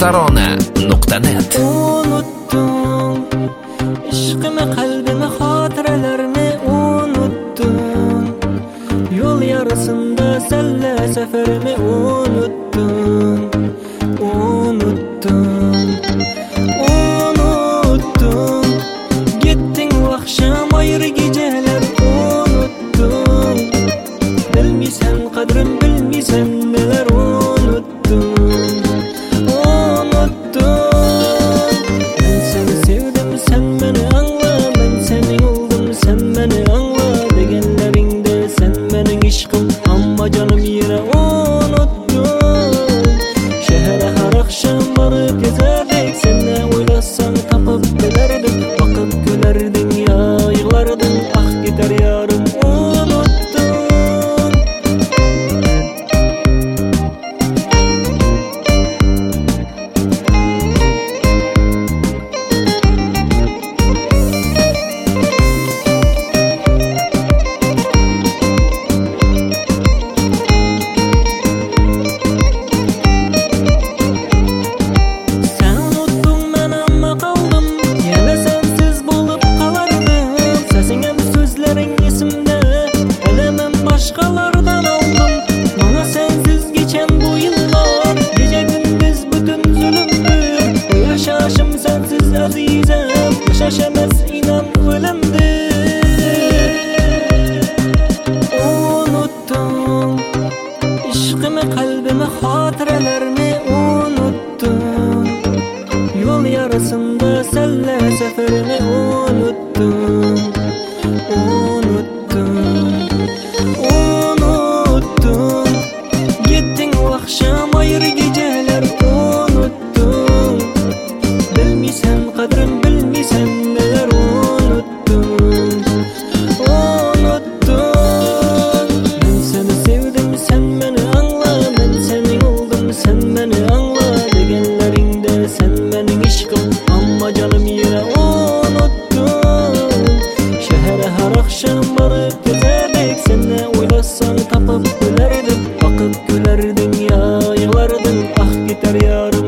tarona.net. Unuttum ishqimi, qalbimi, xotiralarini unuttum. Yo'l yarısında senle seferimi unuttum. Gittin o akşam ayrı geceler unuttum. Bilmisen kadrim, bilmisen neler unuttum. Ben seni sevdim, sen beni anla. Ben senin oldum, sen beni anla. Degenlerinde sen benim işkim, ama canım yine unuttum. Şehre her akşam varıp gezerdik, senle oylasan tapıp gülerdim. Bakıp gülerdin ya yığlardın, ah gider yarım unuttum. Başkalardan aldım, bana sensiz geçen bu yıllar. Gece gündüz bütün zulümdür. Bu yaşaşım sensiz azizem, yaşaşamaz inan ölümdür. Unuttum işqimi, kalbimi, xotiralarini unuttum. Yol yarısında senle seferini unuttum. Gittin o akşam ayrı geceler unuttum. Bilmisen kadrim, bilmisen neler unuttum. Ben seni sevdim, sen beni anla. Ben senin oldum, sen beni anla. Degenlerinde sen benim işkim, ama canım yine unuttum. Şehre her akşam varıp gezerdik, senle oylasan tapıp gülerdim. Bakıp gülerdin ya yığlardın, ah gider yarım.